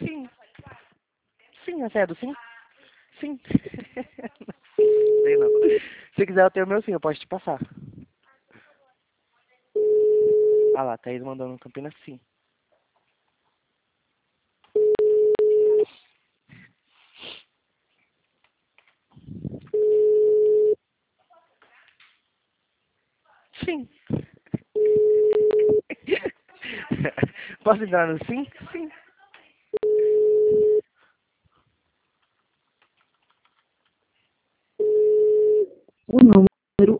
Sim. Sim, você é do sim? Sim. Sei não. Se quiser eu tenho o meu sim, eu posso te passar. Ah lá, Thaís mandou no Campinas sim. Sim. Posso entrar no sim? Sim. O número